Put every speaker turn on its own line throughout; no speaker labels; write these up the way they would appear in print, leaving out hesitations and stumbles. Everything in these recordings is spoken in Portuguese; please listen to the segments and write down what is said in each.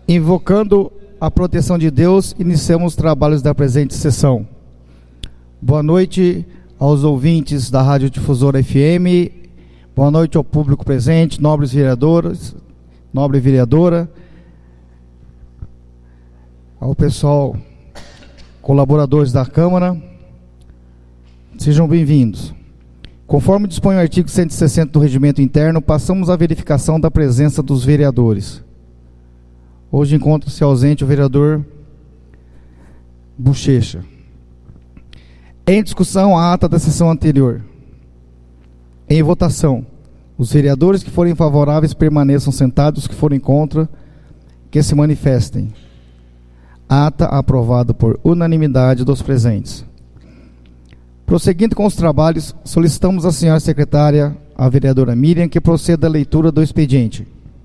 Invocando a proteção de Deus, iniciamos os trabalhos da presente sessão. Boa noite aos ouvintes da Rádio Difusora FM, boa noite ao público presente, nobres vereadores, nobre vereadora, ao pessoal, colaboradores da Câmara, sejam bem-vindos. Conforme dispõe o artigo 160 do Regimento Interno, passamos à verificação da presença dos vereadores. Hoje encontra-se ausente o vereador Bochecha. Em discussão, a ata da sessão anterior. Em votação, os vereadores que forem favoráveis permaneçam sentados, os que forem contra, que se manifestem. Ata aprovada por unanimidade dos presentes. Prosseguindo com os trabalhos, solicitamos à senhora secretária, a vereadora Miriam, que proceda à leitura do expediente.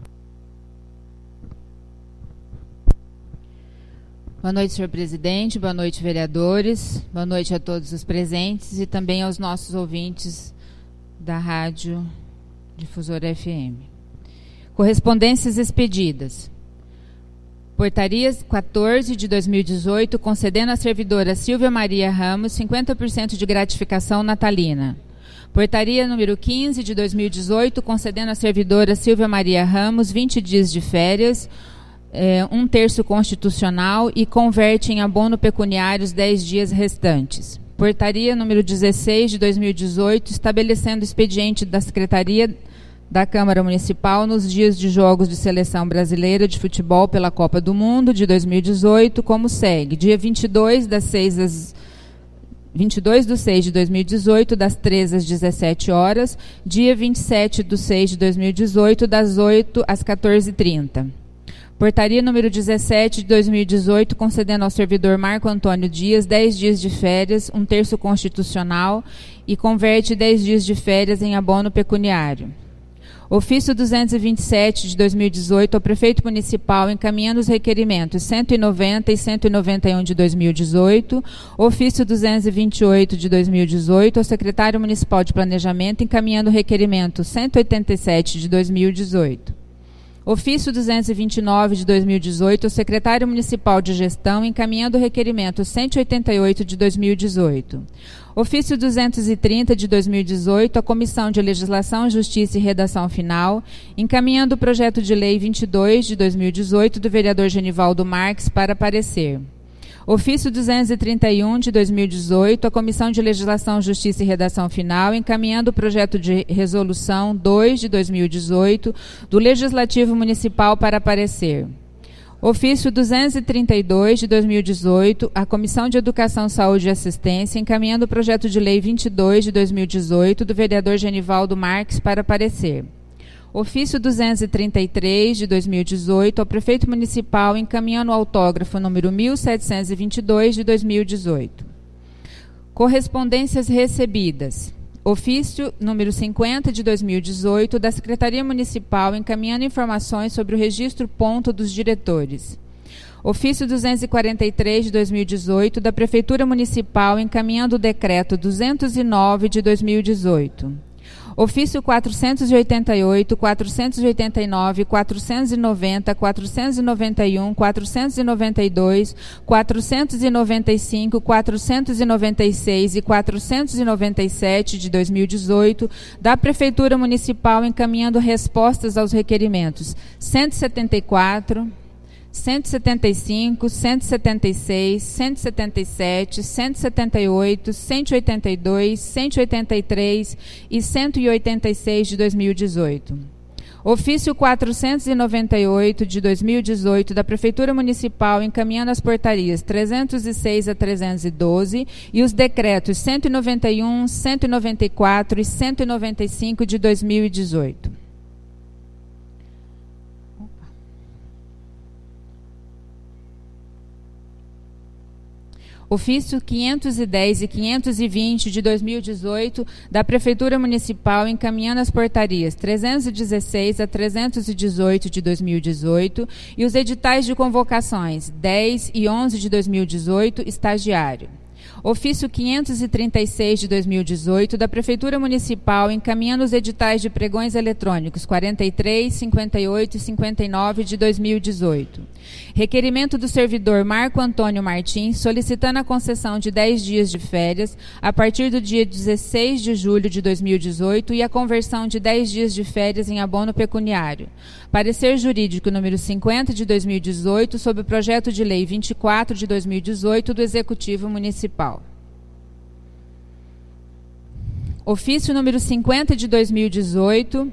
Boa noite, senhor presidente, boa noite, vereadores, boa noite a todos os presentes e também aos nossos ouvintes da Rádio Difusora FM. Correspondências expedidas. Portaria 14 de 2018, concedendo à servidora Silvia Maria Ramos 50% de gratificação natalina. Portaria número 15 de 2018, concedendo à servidora Silvia Maria Ramos 20 dias de férias, 1/3 constitucional e converte em abono pecuniário os 10 dias restantes. Portaria número 16 de 2018, estabelecendo o expediente da Secretaria da Câmara Municipal nos dias de jogos de seleção brasileira de futebol pela Copa do Mundo de 2018, como segue: dia 22 do 6 de 2018, das 13 às 17 horas, dia 27 do 6 de 2018, das 8 às 14h30. Portaria número 17 de 2018, concedendo ao servidor Marco Antônio Dias 10 dias de férias, 1/3 constitucional e converte 10 dias de férias em abono pecuniário. Ofício 227 de 2018 ao prefeito municipal encaminhando os requerimentos 190 e 191 de 2018. Ofício 228 de 2018 ao secretário municipal de planejamento encaminhando o requerimento 187 de 2018. Ofício 229 de 2018 ao secretário municipal de gestão encaminhando o requerimento 188 de 2018. Ofício 230 de 2018 à Comissão de Legislação, Justiça e Redação Final, encaminhando o projeto de lei 22 de 2018 do vereador Genivaldo Marques para parecer. Ofício 231 de 2018 à Comissão de Legislação, Justiça e Redação Final, encaminhando o projeto de resolução 2 de 2018 do Legislativo Municipal para parecer. Ofício 232 de 2018 à Comissão de Educação, Saúde e Assistência, encaminhando o projeto de lei 22 de 2018 do vereador Genivaldo Marques para parecer. Ofício 233 de 2018 ao prefeito municipal encaminhando o autógrafo número 1722 de 2018. Correspondências recebidas. Ofício número 50 de 2018 da Secretaria Municipal encaminhando informações sobre o registro ponto dos diretores. Ofício 243 de 2018 da Prefeitura Municipal encaminhando o decreto 209 de 2018. Ofício 488, 489, 490, 491, 492, 495, 496 e 497 de 2018 da Prefeitura Municipal encaminhando respostas aos requerimentos 174, 175, 176, 177, 178, 182, 183 e 186 de 2018. Ofício 498 de 2018 da Prefeitura Municipal encaminhando as portarias 306 a 312 e os decretos 191, 194 e 195 de 2018. Ofício 510 e 520 de 2018 da Prefeitura Municipal encaminhando as portarias 316 a 318 de 2018 e os editais de convocações 10 e 11 de 2018, estagiário. Ofício 536 de 2018 da Prefeitura Municipal encaminhando os editais de pregões eletrônicos 43, 58 e 59 de 2018. Requerimento do servidor Marco Antônio Martins solicitando a concessão de 10 dias de férias a partir do dia 16 de julho de 2018 e a conversão de 10 dias de férias em abono pecuniário. Parecer jurídico número 50 de 2018 sobre o projeto de lei 24 de 2018 do Executivo Municipal. Ofício número 50 de 2018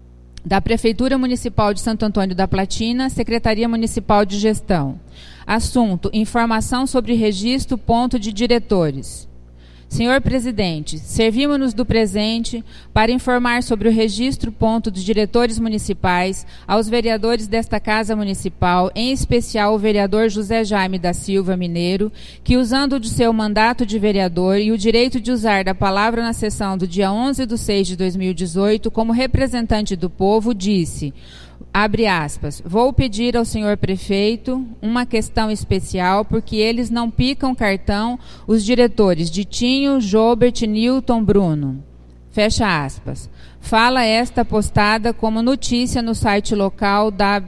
da Prefeitura Municipal de Santo Antônio da Platina, Secretaria Municipal de Gestão. Assunto: informação sobre registro ponto de diretores. Senhor Presidente, servimos-nos do presente para informar sobre o registro ponto dos diretores municipais aos vereadores desta Casa Municipal, em especial o vereador José Jaime da Silva Mineiro, que usando de seu mandato de vereador e o direito de usar da palavra na sessão do dia 11/6 de 2018 como representante do povo, disse... Abre aspas, vou pedir ao senhor prefeito uma questão especial porque eles não picam cartão os diretores Ditinho, Jobert, Newton, Bruno. Fecha aspas. Fala esta postada como notícia no site local da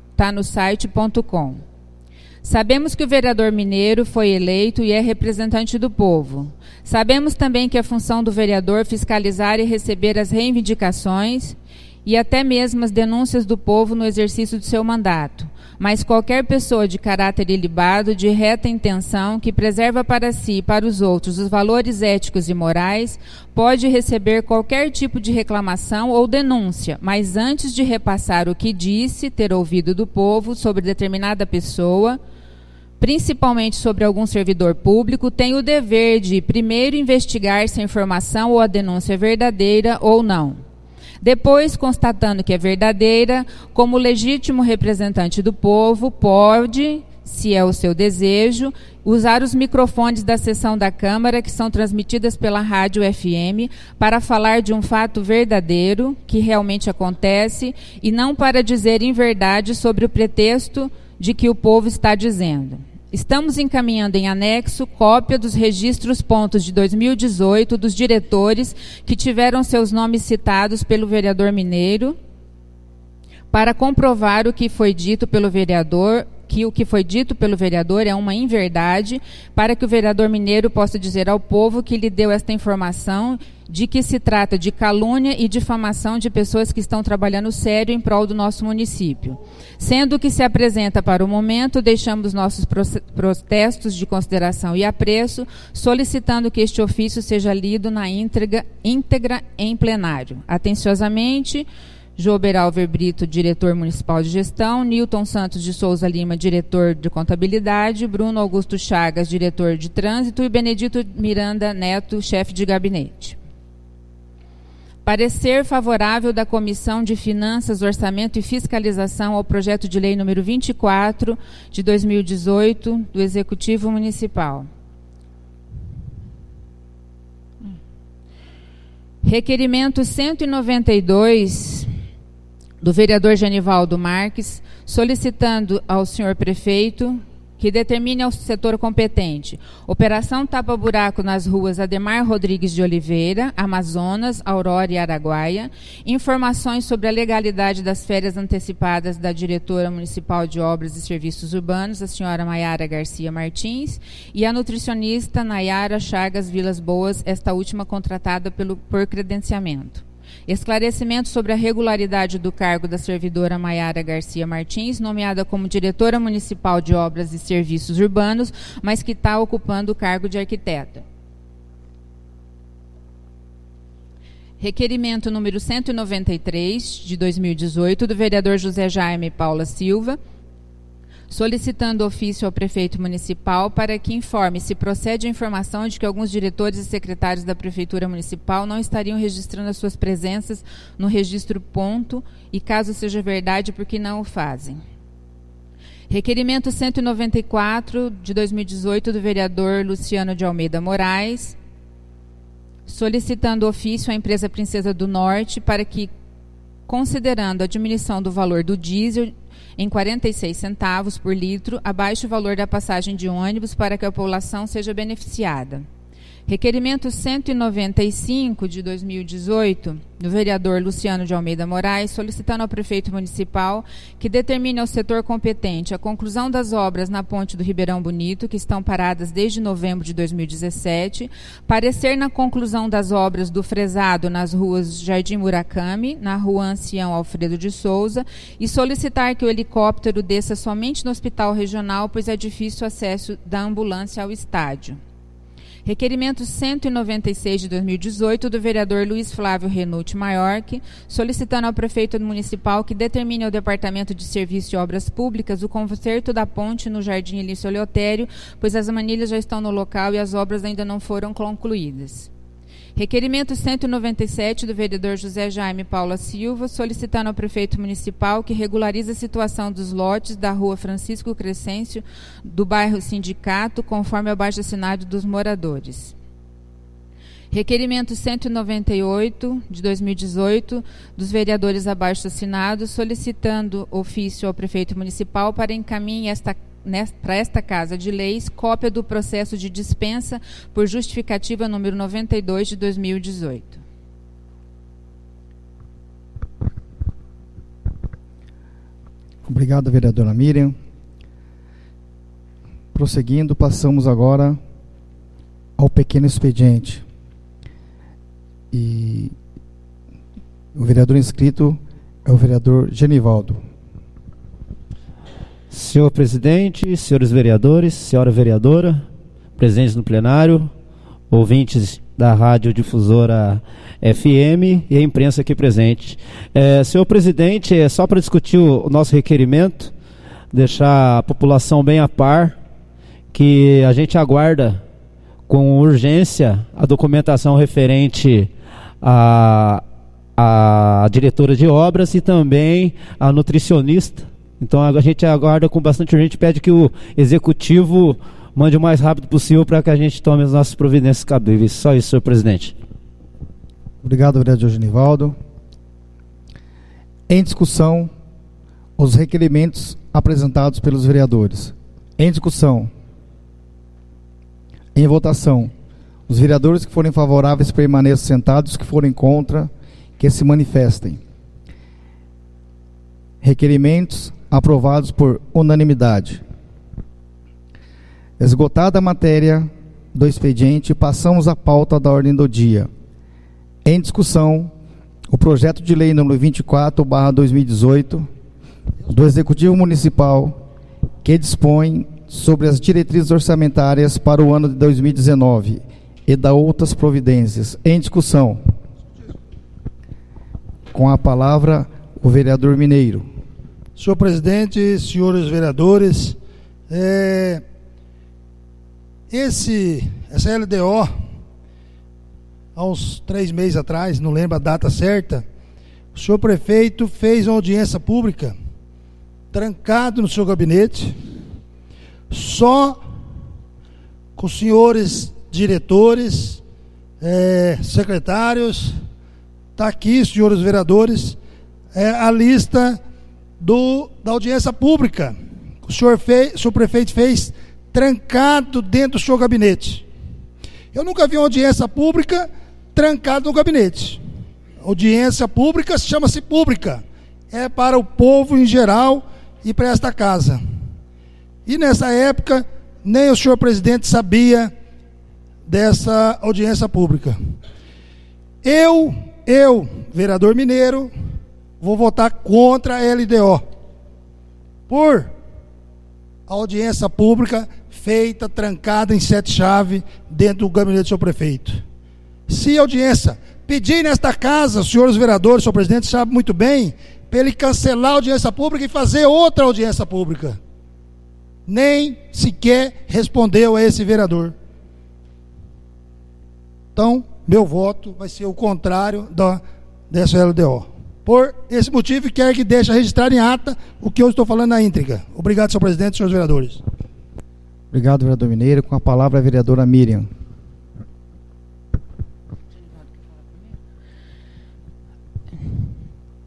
tanosite.com. Sabemos que o vereador mineiro foi eleito e é representante do povo. Sabemos também que é função do vereador fiscalizar e receber as reivindicações e até mesmo as denúncias do povo no exercício de seu mandato. Mas qualquer pessoa de caráter ilibado, de reta intenção, que preserva para si e para os outros os valores éticos e morais, pode receber qualquer tipo de reclamação ou denúncia, mas antes de repassar o que disse, ter ouvido do povo sobre determinada pessoa, principalmente sobre algum servidor público, tem o dever de, primeiro, investigar se a informação ou a denúncia é verdadeira ou não. Depois, constatando que é verdadeira, como legítimo representante do povo, pode, se é o seu desejo, usar os microfones da sessão da Câmara, que são transmitidas pela Rádio FM, para falar de um fato verdadeiro, que realmente acontece, e não para dizer inverdade sobre o pretexto de que o povo está dizendo. Estamos encaminhando em anexo cópia dos registros pontos de 2018 dos diretores que tiveram seus nomes citados pelo vereador Mineiro para comprovar o que foi dito pelo vereador, que o que foi dito pelo vereador é uma inverdade, para que o vereador Mineiro possa dizer ao povo que lhe deu esta informação de que se trata de calúnia e difamação de pessoas que estão trabalhando sério em prol do nosso município. Sendo que se apresenta para o momento, deixamos nossos protestos de consideração e apreço, solicitando que este ofício seja lido na íntegra em plenário. Atenciosamente, Jober Alver Brito, diretor municipal de gestão, Newton Santos de Souza Lima, diretor de contabilidade, Bruno Augusto Chagas, diretor de trânsito, e Benedito Miranda Neto, chefe de gabinete. Parecer favorável da Comissão de Finanças, Orçamento e Fiscalização ao projeto de lei número 24 de 2018 do Executivo Municipal. Requerimento 192 do vereador Genivaldo Marques, solicitando ao senhor prefeito que determine ao setor competente operação tapa-buraco nas ruas Ademar Rodrigues de Oliveira, Amazonas, Aurora e Araguaia, informações sobre a legalidade das férias antecipadas da diretora municipal de obras e serviços urbanos, a senhora Maiara Garcia Martins, e a nutricionista Nayara Chagas Vilas Boas, esta última contratada por credenciamento. Esclarecimento sobre a regularidade do cargo da servidora Maiara Garcia Martins, nomeada como diretora municipal de obras e serviços urbanos, mas que está ocupando o cargo de arquiteta. Requerimento número 193, de 2018, do vereador José Jaime Paula Silva, solicitando ofício ao prefeito municipal para que informe se procede a informação de que alguns diretores e secretários da Prefeitura Municipal não estariam registrando as suas presenças no registro ponto e, caso seja verdade, por que não o fazem. Requerimento 194, de 2018, do vereador Luciano de Almeida Moraes, solicitando ofício à empresa Princesa do Norte para que, considerando a diminuição do valor do diesel em 46 centavos por litro, abaixo do valor da passagem de ônibus, para que a população seja beneficiada. Requerimento 195 de 2018, do vereador Luciano de Almeida Moraes, solicitando ao prefeito municipal que determine ao setor competente a conclusão das obras na ponte do Ribeirão Bonito, que estão paradas desde novembro de 2017, parecer na conclusão das obras do fresado nas ruas Jardim Murakami, na rua Ancião Alfredo de Souza, e solicitar que o helicóptero desça somente no hospital regional, pois é difícil o acesso da ambulância ao estádio. Requerimento 196 de 2018, do vereador Luiz Flávio Renuti Maiorque, solicitando ao prefeito municipal que determine ao Departamento de Serviço e Obras Públicas o conserto da ponte no Jardim Elício Eleutério, pois as manilhas já estão no local e as obras ainda não foram concluídas. Requerimento 197, do vereador José Jaime Paula Silva, solicitando ao prefeito municipal que regularize a situação dos lotes da rua Francisco Crescêncio, do bairro Sindicato, conforme abaixo-assinado dos moradores. Requerimento 198, de 2018, dos vereadores abaixo-assinados, solicitando ofício ao prefeito municipal para encaminhar para esta Casa de Leis, cópia do processo de dispensa por justificativa número 92 de 2018.
Obrigado, vereadora Miriam. Prosseguindo, passamos agora ao pequeno expediente. E o vereador inscrito é o vereador Genivaldo.
Senhor presidente, senhores vereadores, senhora vereadora, presentes no plenário, ouvintes da Rádio Difusora FM e a imprensa aqui presente. Senhor presidente, é só para discutir o nosso requerimento, deixar a população bem a par, que a gente aguarda com urgência a documentação referente à diretora de obras e também à nutricionista. Então a gente aguarda com bastante urgência, pede que o executivo mande o mais rápido possível para que a gente tome as nossas providências cabíveis. Só isso, senhor presidente.
Obrigado, vereador Genivaldo. Em discussão, os requerimentos apresentados pelos vereadores. Em discussão. Em votação. Os vereadores que forem favoráveis permaneçam sentados, os que forem contra, que se manifestem. Requerimentos aprovados por unanimidade. Esgotada a matéria do expediente, passamos à pauta da ordem do dia. Em discussão, o projeto de lei número 24/2018 do Executivo Municipal, que dispõe sobre as diretrizes orçamentárias para o ano de 2019 e da outras providências. Em discussão. Com a palavra, o vereador Mineiro.
Senhor presidente, senhores vereadores, essa LDO, há uns 3 meses atrás, não lembro a data certa, o senhor prefeito fez uma audiência pública, trancado no seu gabinete, só com os senhores diretores, secretários, está aqui, senhores vereadores, a lista da audiência pública. O senhor prefeito fez trancado dentro do seu gabinete. Eu nunca vi uma audiência pública trancada no gabinete. Audiência pública chama-se pública. É para o povo em geral e para esta casa. E nessa época, nem o senhor presidente sabia dessa audiência pública. Eu, vereador Mineiro, vou votar contra a LDO, por audiência pública feita, trancada em 7 chaves dentro do gabinete do seu prefeito. Se a audiência pedir nesta casa, os senhores vereadores, o senhor presidente sabe muito bem, para ele cancelar a audiência pública e fazer outra audiência pública. Nem sequer respondeu a esse vereador. Então, meu voto vai ser o contrário dessa LDO. Por esse motivo, quero que deixe registrado em ata o que eu estou falando na íntegra. Obrigado, senhor presidente e senhores vereadores.
Obrigado, vereador Mineiro. Com a palavra, a vereadora Miriam.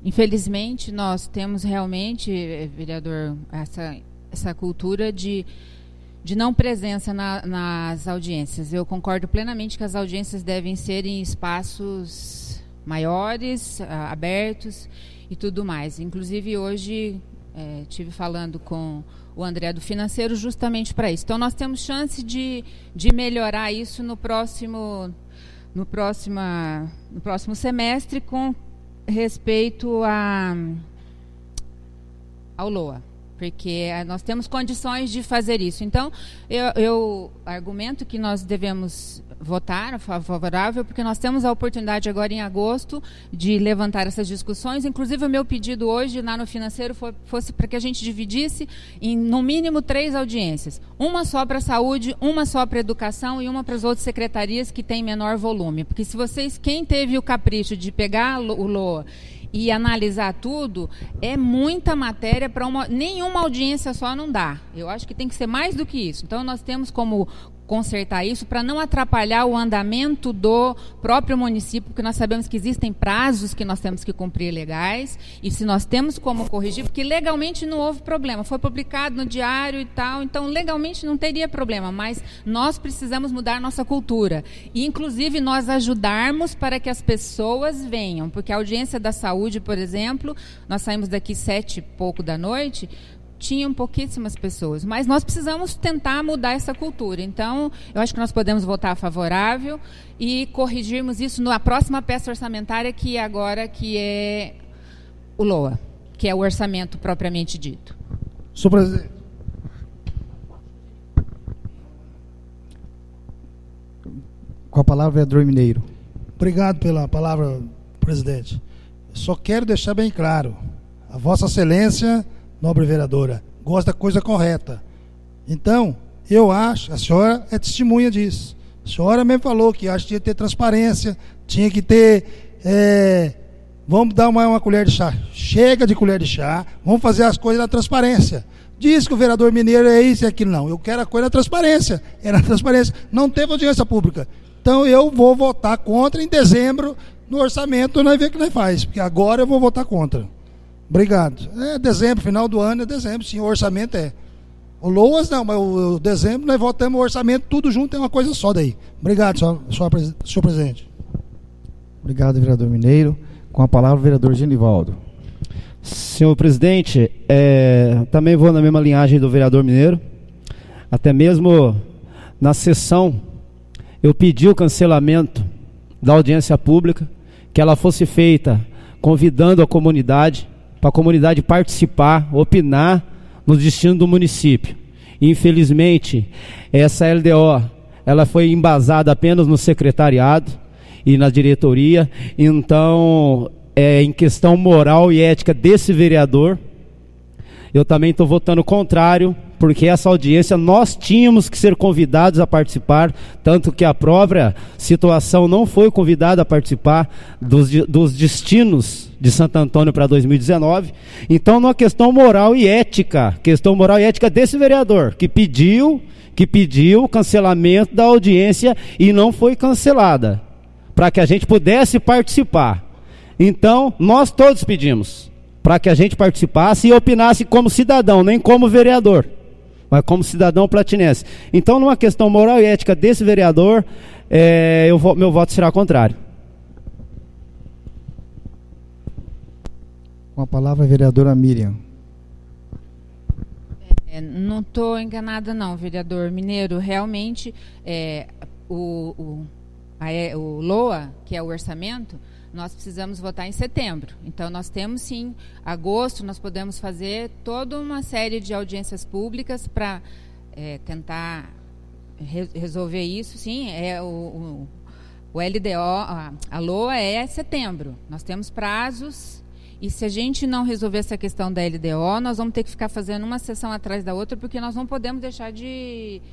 Infelizmente, nós temos realmente, vereador, essa cultura de não presença nas audiências. Eu concordo plenamente que as audiências devem ser em espaços maiores, abertos e tudo mais. Inclusive, hoje, estive falando com o André do Financeiro justamente para isso. Então, nós temos chance de melhorar isso no próximo semestre com respeito ao LOA, porque nós temos condições de fazer isso. Então, eu argumento que nós devemos votar favorável, porque nós temos a oportunidade agora em agosto de levantar essas discussões. Inclusive, o meu pedido hoje lá no Financeiro fosse para que a gente dividisse em, no mínimo, 3 audiências. Uma só para a saúde, uma só para a educação e uma para as outras secretarias que têm menor volume. Porque se quem teve o capricho de pegar o LOA e analisar tudo, é muita matéria para nenhuma audiência só não dá. Eu acho que tem que ser mais do que isso. Então, nós temos como consertar isso para não atrapalhar o andamento do próprio município, porque nós sabemos que existem prazos que nós temos que cumprir legais, e se nós temos como corrigir, porque legalmente não houve problema, foi publicado no diário e tal, então legalmente não teria problema, mas nós precisamos mudar nossa cultura, e inclusive nós ajudarmos para que as pessoas venham, porque a audiência da saúde, por exemplo, nós saímos daqui 7 e pouco da noite, tinham pouquíssimas pessoas, mas nós precisamos tentar mudar essa cultura. Então, eu acho que nós podemos votar favorável e corrigirmos isso na próxima peça orçamentária, que é o LOA, que é o orçamento propriamente dito.
Senhor presidente.
Com a palavra, vereador Mineiro.
Obrigado pela palavra, presidente. Só quero deixar bem claro, a Vossa Excelência, nobre vereadora, gosta da coisa correta. Então, eu acho, a senhora é testemunha disso. A senhora mesmo falou que acha que tinha que ter transparência, tinha que ter, vamos dar uma colher de chá. Chega de colher de chá, vamos fazer as coisas na transparência. Diz que o vereador Mineiro é isso e aquilo. Não, eu quero a coisa na transparência. É na transparência. Não teve audiência pública. Então, eu vou votar contra em dezembro, no orçamento, nós vemos o que nós faz, porque agora eu vou votar contra. Obrigado. Dezembro, final do ano é dezembro, sim, o orçamento é. O LOAS não, mas o dezembro nós votamos o orçamento, tudo junto é uma coisa só daí. Obrigado, senhor presidente.
Obrigado, vereador Mineiro. Com a palavra, o vereador Genivaldo.
Senhor presidente, também vou na mesma linhagem do vereador Mineiro. Até mesmo na sessão, eu pedi o cancelamento da audiência pública, que ela fosse feita convidando a comunidade, para a comunidade participar, opinar no destino do município. Infelizmente, essa LDO, ela foi embasada apenas no secretariado e na diretoria. Então, em questão moral e ética desse vereador, eu também estou votando contrário, porque essa audiência nós tínhamos que ser convidados a participar, tanto que a própria situação não foi convidada a participar dos destinos de Santo Antônio para 2019. Então, numa questão moral e ética desse vereador, que pediu o cancelamento da audiência e não foi cancelada, para que a gente pudesse participar. Então, nós todos pedimos para que a gente participasse e opinasse como cidadão, nem como vereador, mas como cidadão platinense. Então, numa questão moral e ética desse vereador, meu voto será contrário.
Com a palavra, a vereadora Miriam.
Não estou enganada não, vereador Mineiro. Realmente, o LOA, que é o orçamento, nós precisamos votar em setembro. Então, nós temos sim, agosto, nós podemos fazer toda uma série de audiências públicas para tentar resolver isso. Sim, o LDO, a LOA é setembro. Nós temos prazos, e se a gente não resolver essa questão da LDO, nós vamos ter que ficar fazendo uma sessão atrás da outra, porque nós não podemos deixar de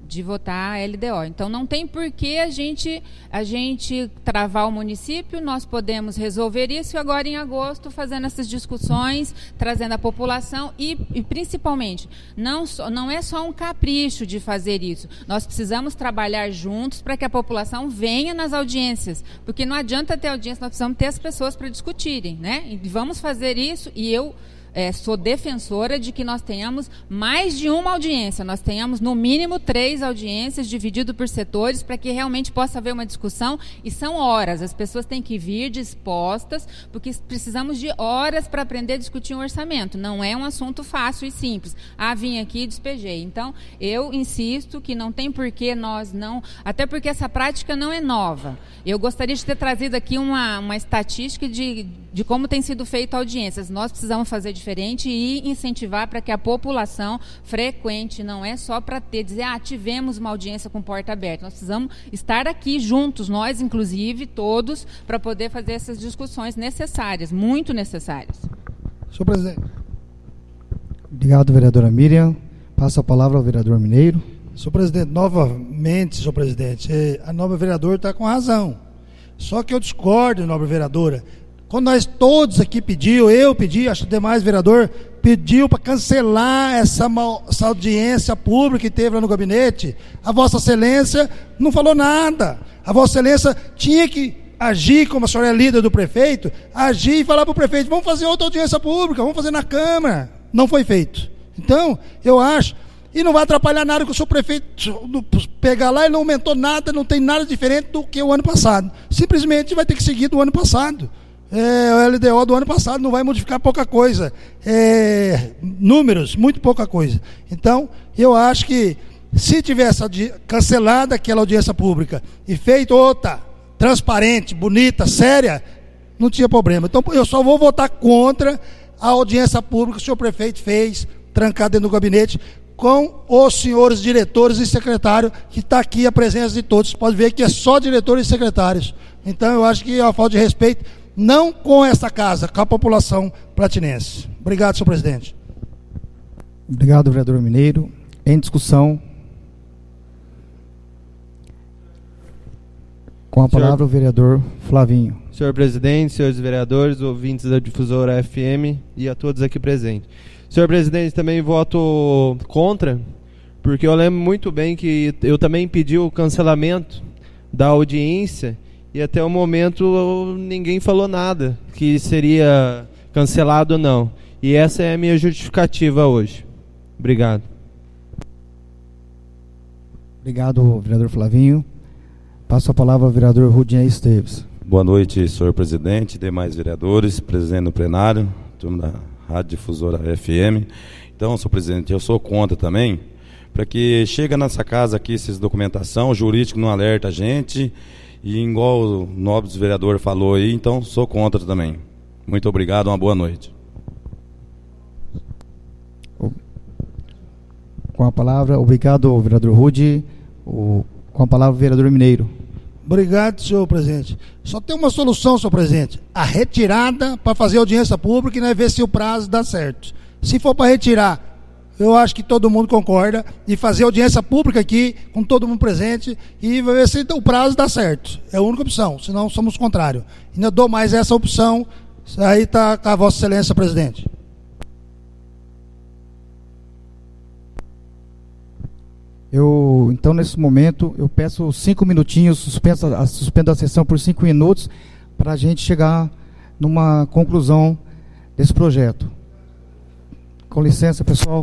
de votar a LDO. Então, não tem por que a gente travar o município, nós podemos resolver isso agora em agosto, fazendo essas discussões, trazendo a população e principalmente, não é só um capricho de fazer isso, nós precisamos trabalhar juntos para que a população venha nas audiências, porque não adianta ter audiência, nós precisamos ter as pessoas para discutirem, né? E vamos fazer isso, e eu sou defensora de que nós tenhamos mais de uma audiência, nós tenhamos no mínimo 3 audiências dividido por setores para que realmente possa haver uma discussão, e são horas, as pessoas têm que vir dispostas, porque precisamos de horas para aprender a discutir um orçamento, não é um assunto fácil e simples, vim aqui e despejei. Então, eu insisto que não tem por que nós não, até porque essa prática não é nova. Eu gostaria de ter trazido aqui uma estatística de como tem sido feito audiências. Nós precisamos fazer diferente e incentivar para que a população frequente, não é só para dizer, tivemos uma audiência com porta aberta. Nós precisamos estar aqui juntos, nós inclusive, todos, para poder fazer essas discussões necessárias, muito necessárias.
Senhor presidente.
Obrigado, vereadora Miriam. Passo a palavra ao vereador Mineiro.
Senhor presidente, novamente, senhor presidente, a nobre vereadora está com razão. Só que eu discordo, nobre vereadora. Quando nós todos aqui eu pedi, acho que o demais vereador pediu para cancelar essa audiência pública que teve lá no gabinete, a Vossa Excelência não falou nada. A Vossa Excelência tinha que agir, como a senhora é líder do prefeito, agir e falar para o prefeito, vamos fazer outra audiência pública, vamos fazer na Câmara. Não foi feito. Então, eu acho, e não vai atrapalhar nada que o senhor prefeito pegar lá e não aumentou nada, não tem nada diferente do que o ano passado. Simplesmente vai ter que seguir do ano passado. O LDO do ano passado não vai modificar pouca coisa, números, muito pouca coisa. Então, eu acho que se tivesse cancelado aquela audiência pública e feito outra, transparente, bonita, séria, não tinha problema. Então, eu só vou votar contra a audiência pública que o senhor prefeito fez, trancado dentro do gabinete, com os senhores diretores e secretários, que está aqui a presença de todos. Pode ver que é só diretores e secretários. Então, eu acho que é uma falta de respeito, não com essa casa, com a população platinense. Obrigado, senhor presidente.
Obrigado, vereador Mineiro. Em discussão. Com a palavra o vereador Flavinho.
Senhor presidente, senhores vereadores, ouvintes da Difusora FM e a todos aqui presentes. Senhor presidente, também voto contra, porque eu lembro muito bem que eu também pedi o cancelamento da audiência e até o momento ninguém falou nada, que seria cancelado ou não. E essa é a minha justificativa hoje. Obrigado.
Obrigado, vereador Flavinho. Passo a palavra ao vereador Rudinei Esteves.
Boa noite, senhor presidente, demais vereadores, presidente do plenário, turma da Rádio Difusora FM. Então, senhor presidente, eu sou contra também, para que chega nessa casa aqui essa documentação, o jurídico não alerta a gente, e igual o nobre vereador falou aí, então sou contra também. Muito obrigado, uma boa noite.
Com a palavra, obrigado, vereador Rude. Com a palavra, o vereador Mineiro.
Obrigado, senhor presidente. Só tem uma solução, senhor presidente. A retirada para fazer audiência pública e nós ver se o prazo dá certo. Se for para retirar, eu acho que todo mundo concorda, e fazer audiência pública aqui, com todo mundo presente, e ver se o prazo dá certo. É a única opção, senão somos contrários. Ainda dou mais essa opção, aí está com a Vossa Excelência, presidente.
Então, nesse momento, eu peço 5 minutinhos, suspendo a sessão por 5 minutos, para a gente chegar numa conclusão desse projeto. Com licença, pessoal.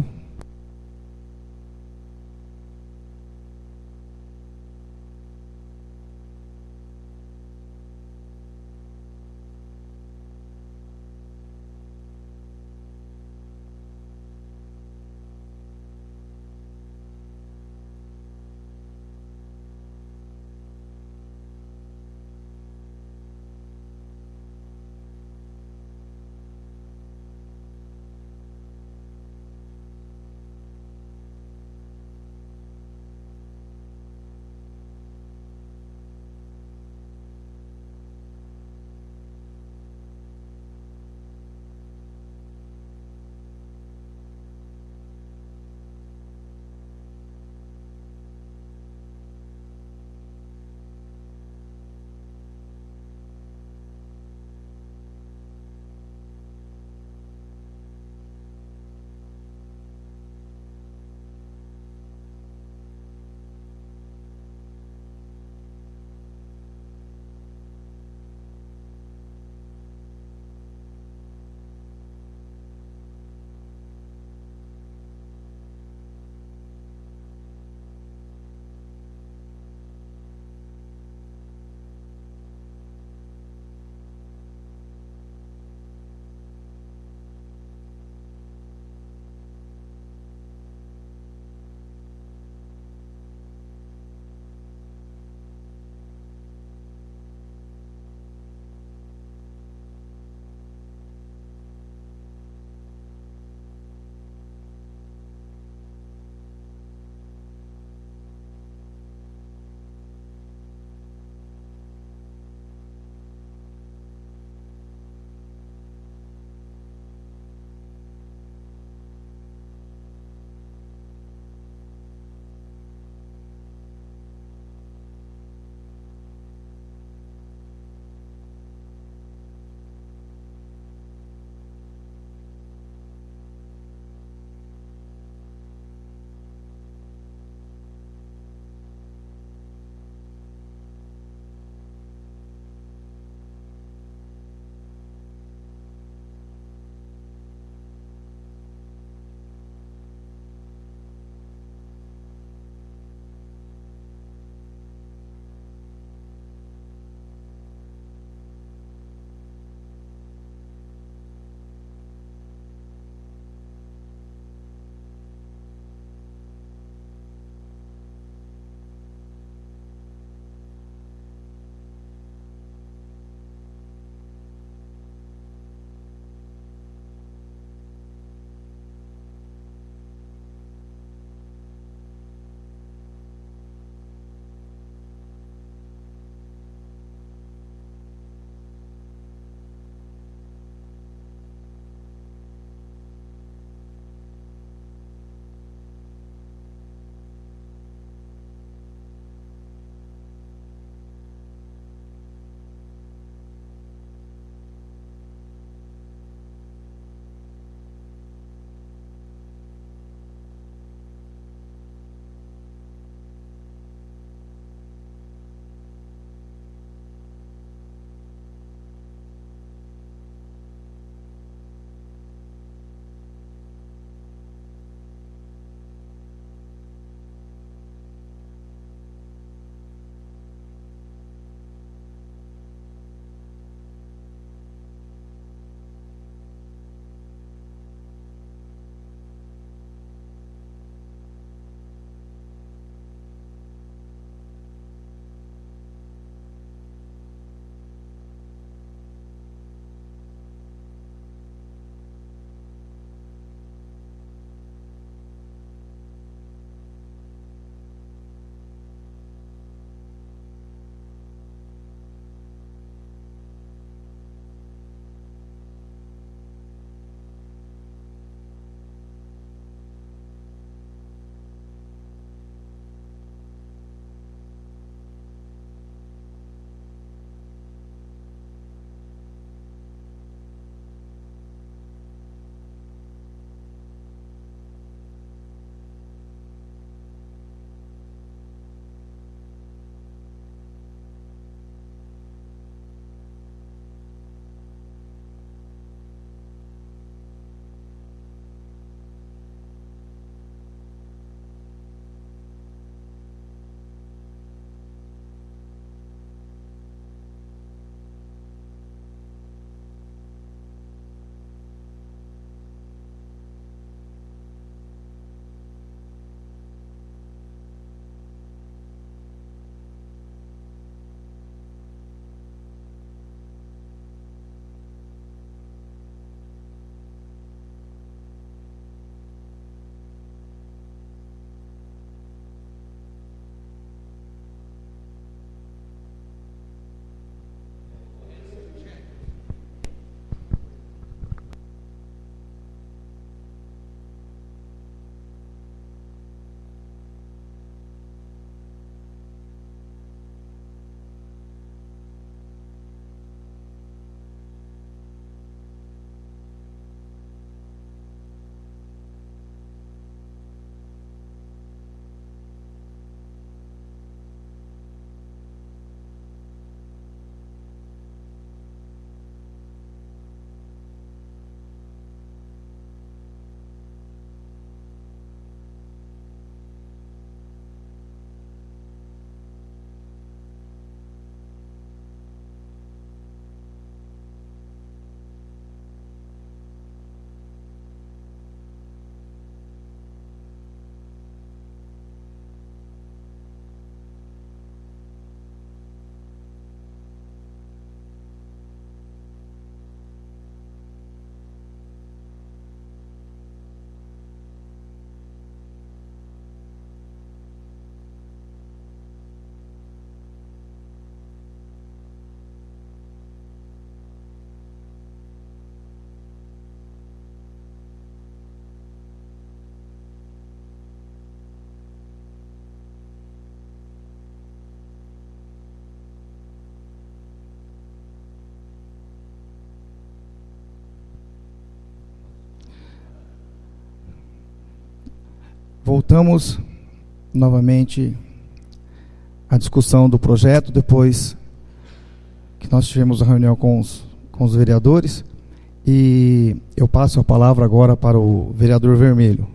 Voltamos novamente à discussão do projeto, depois que nós tivemos a reunião com os vereadores, e eu passo a palavra agora para o vereador Vermelho.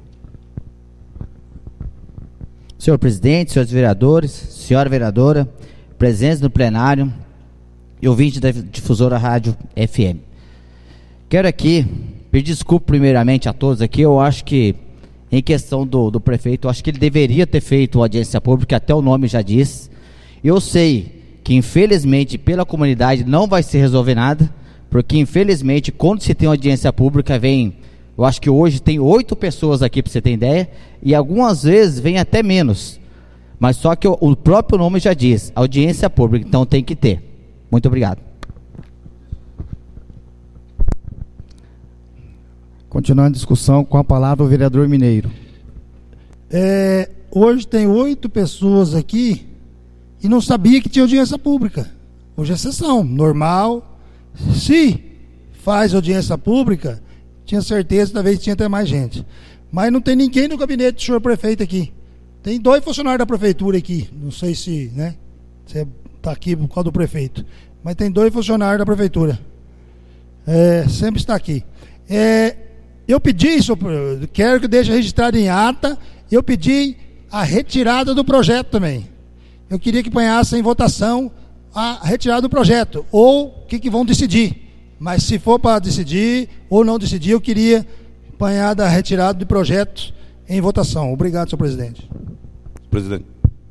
Senhor presidente, senhores vereadores, senhora vereadora, presentes no plenário e ouvinte da difusora Rádio FM. Quero aqui pedir desculpa primeiramente a todos aqui. Eu acho que, em questão do prefeito, eu acho que ele deveria ter feito audiência pública, até o nome já diz. Eu sei que, infelizmente, pela comunidade não vai se resolver nada, porque, infelizmente, quando se tem audiência pública, vem, eu acho que hoje tem 8 pessoas aqui, para você ter ideia, e algumas vezes vem até menos. Mas só que o próprio nome já diz, audiência pública, então tem que ter. Muito obrigado.
Continuando a discussão, com a palavra o vereador Mineiro.
Hoje tem 8 pessoas aqui e não sabia que tinha audiência pública. Hoje é sessão normal. Se faz audiência pública, tinha certeza, talvez tinha até mais gente. Mas não tem ninguém no gabinete do senhor prefeito aqui. Tem 2 funcionários da prefeitura aqui. Não sei se, né, você está aqui por causa do prefeito. Mas tem 2 funcionários da prefeitura. Sempre está aqui. Eu pedi isso, quero que deixe registrado em ata. Eu pedi a retirada do projeto também. Eu queria que ponhasse em votação a retirada do projeto, ou o que vão decidir. Mas se for para decidir ou não decidir, eu queria apanhar da retirada do projeto em votação. Obrigado, senhor presidente.
Presidente.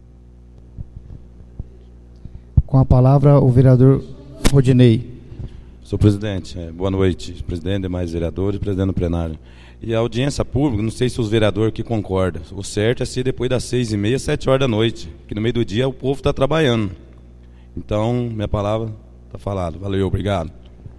Com a palavra o vereador Rodinei.
Senhor presidente, boa noite, presidente, demais vereadores, presidente do plenário. E a audiência pública, não sei se os vereadores que concordam, o certo é ser depois das 6h30, 7 horas da noite, que no meio do dia o povo está trabalhando. Então, minha palavra está falada. Valeu, obrigado.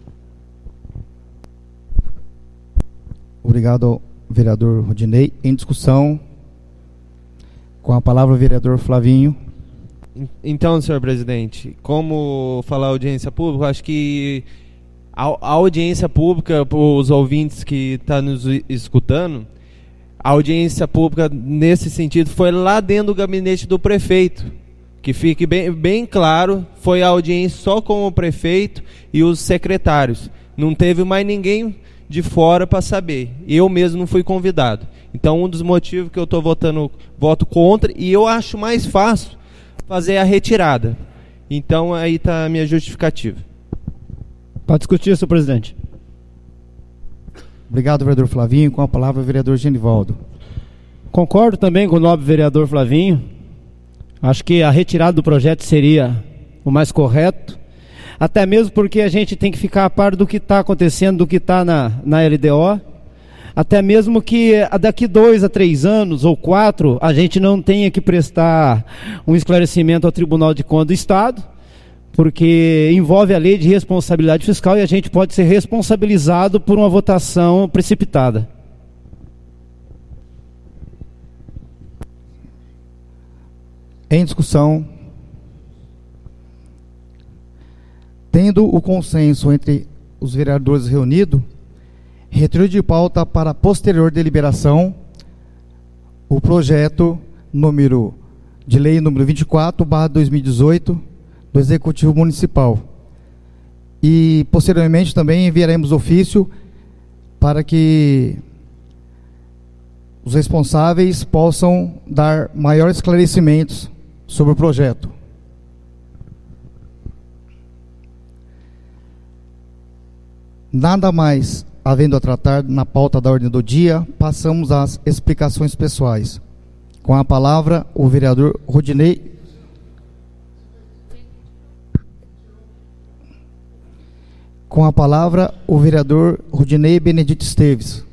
Obrigado ao vereador Rodinei. Em discussão, com a palavra o vereador Flavinho.
Então, senhor presidente, como falar audiência pública, eu acho que a audiência pública, para os ouvintes que estão nos escutando, a audiência pública, nesse sentido, foi lá dentro do gabinete do prefeito. Que fique bem claro, foi a audiência só com o prefeito e os secretários. Não teve mais ninguém de fora para saber. Eu mesmo não fui convidado. Então, um dos motivos que eu estou voto contra, e eu acho mais fácil fazer a retirada. Então, aí está a minha justificativa.
Pode discutir, senhor presidente.
Obrigado, vereador Flavinho. Com a palavra o vereador Genivaldo.
Concordo também com o nobre vereador Flavinho. Acho que a retirada do projeto seria o mais correto, até mesmo porque a gente tem que ficar a par do que está acontecendo, do que está na LDO, até mesmo que daqui 2 a 3 anos ou 4 a gente não tenha que prestar um esclarecimento ao Tribunal de Contas do Estado, porque envolve a lei de responsabilidade fiscal e a gente pode ser responsabilizado por uma votação precipitada.
Em discussão, tendo o consenso entre os vereadores reunidos, retiro de pauta para posterior deliberação o projeto de lei número 24/2018 do Executivo Municipal. E, posteriormente, também enviaremos ofício para que os responsáveis possam dar maiores esclarecimentos sobre o projeto. Nada mais havendo a tratar na pauta da ordem do dia, passamos às explicações pessoais. Com a palavra, o vereador Rodinei. Com a palavra, o vereador Rodinei Benedito Esteves.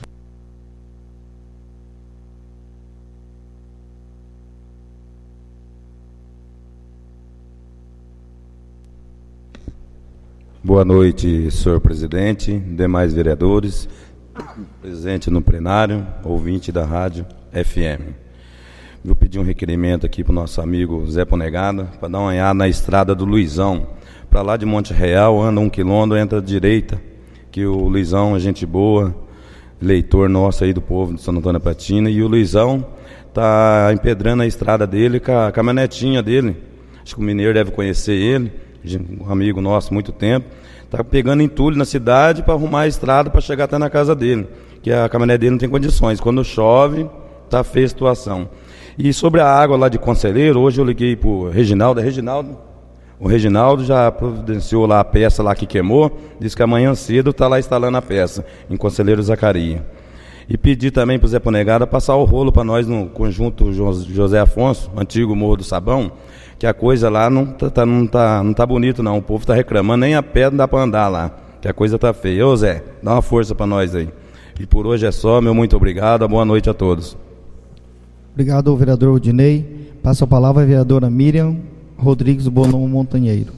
Boa noite, senhor presidente, demais vereadores, presente no plenário, ouvinte da Rádio FM. Vou pedir um requerimento aqui para o nosso amigo Zé Ponegada, para dar uma olhada na estrada do Luizão. Para lá de Monte Real, anda 1 quilômetro, entra à direita, que o Luizão é gente boa, eleitor nosso aí do povo de Santo Antônio da Platina, e o Luizão está empedrando a estrada dele com a caminhonetinha dele. Acho que o mineiro deve conhecer ele, um amigo nosso há muito tempo. Está pegando entulho na cidade para arrumar a estrada para chegar até na casa dele, que a caminhonete dele não tem condições. Quando chove, está feia a situação. E sobre a água lá de Conselheiro, hoje eu liguei para o Reginaldo. O Reginaldo já providenciou lá a peça lá que queimou, disse que amanhã cedo está lá instalando a peça, em Zacarias. E pedi também para o Zé Ponegada passar o rolo para nós no conjunto José Afonso, antigo Morro do Sabão, que a coisa lá não tá bonito não, o povo está reclamando, nem a pé não dá para andar lá, que a coisa tá feia. Ô Zé, dá uma força para nós aí. E por hoje é só, meu muito obrigado, boa noite a todos.
Obrigado, vereador Odinei. Passo a palavra à vereadora Miriam Rodrigues Bonon Montanheiro.